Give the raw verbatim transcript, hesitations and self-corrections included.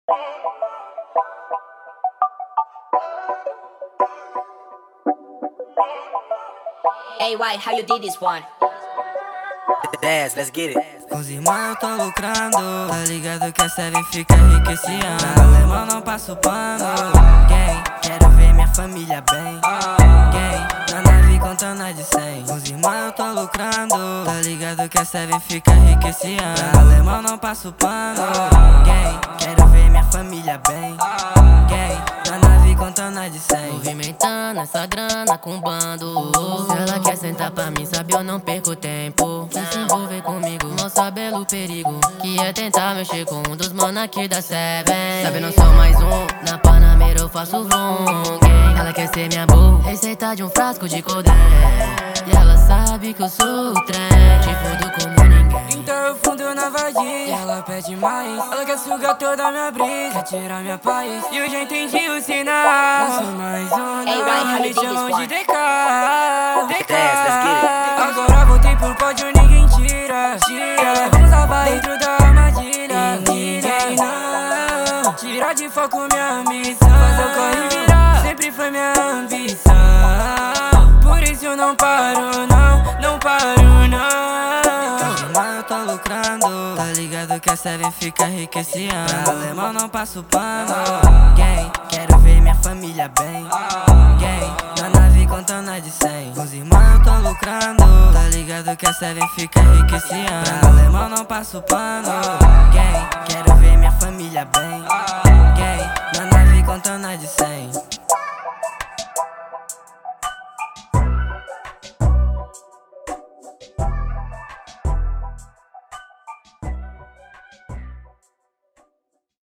Hey, White, how you did this one? Dance, let's get it. Com os irmãos eu tô lucrando, tá ligado que a série fica rica esse ano. Alemão não passo pano. Gang, quero ver minha família bem. Gang, na nave contando a de cem. Com os irmãos eu tô lucrando, tá ligado que a série fica rica esse ano. Alemão não passo pano. Gang, quero ver minha família bem. Gang, na nave contando a de cem. Movimentando essa grana com bando. Se ela quer sentar pra mim, sabe, eu não perco tempo. Quer se envolver comigo, mostra belo perigo. Que é tentar mexer com um dos mano aqui da Seven. Sabe, eu não sou mais um, na Panameira eu faço vroom. Gang, ela quer ser minha boo, receita de um frasco de codeine. E ela sabe que eu sou o trem, te fudo como ninguém. Então eu fundo na vadia, ela pede mais. Ela quer sugar toda a minha brisa, quer tirar minha paz. E eu já entendi o sinal. Eu sou mais um, Hey, right, how não, you me did this chamam de one? D K, D K. Dance, let's get it. Agora voltei pro pódio, ninguém tira. Tira, vamos salvar dentro da armadilha. E ninguém não tira de foco minha missão. Fazer o corre virar, sempre foi minha ambição. Por isso eu não paro, não, não paro, não. Mas eu tô lucrando, tá ligado que a série fica rica esse ano. Pra alemão não passo pano. Gang, quero ver minha família bem. Gang, na nave contando a de cem. Com os irmãos eu tô lucrando, tá ligado que a série fica rica esse ano. Pra alemão não passo pano. Gang, quero ver minha família bem. Gang, na nave contando a de cem.